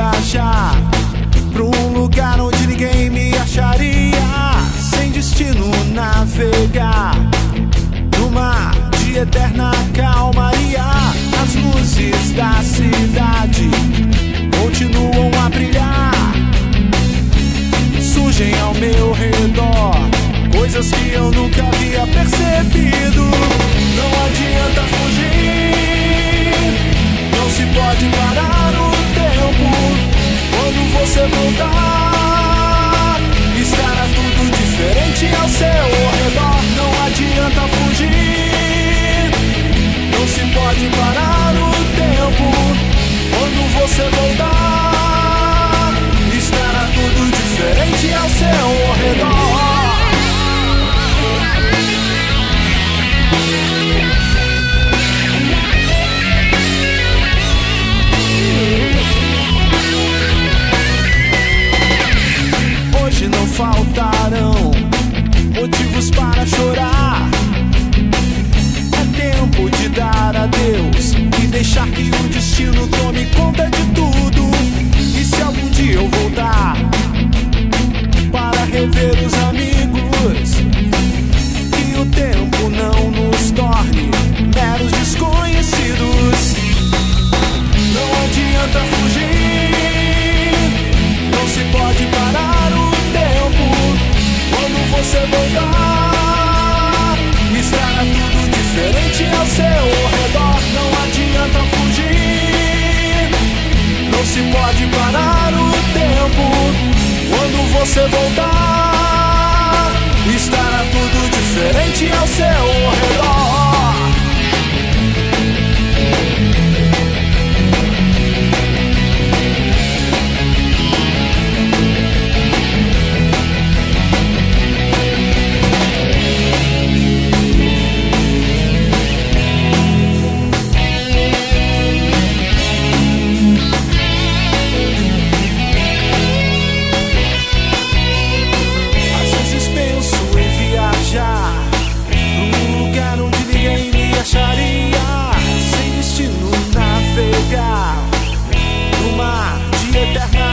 viajar pra um lugar onde ninguém me acharia. Sem destino navegar no mar de eterna calmaria. As luzes da cidade continuam a brilhar. Surgem ao meu redor coisas que eu nunca havia percebido. Não adianta fugir, não se pode parar o tempo. Quando você voltar, estará tudo diferente ao seu redor. Não adianta fugir, não se pode parar o tempo. Quando você voltar, estará tudo diferente ao seu redor. Hoje não faltarão motivos para chorar. É tempo de dar adeus e deixar que o destino tome conta de tudo. E se algum dia eu voltar para rever os amigos, que o tempo não nos torne meros desconhecidos. Não adianta fugir, não se pode parar o tempo. Quando você voltar, estará tudo diferente ao seu redor. Não adianta fugir, não se pode parar o tempo. Quando você voltar, estará tudo diferente ao seu redor. Sem destino navegar no mar de eterna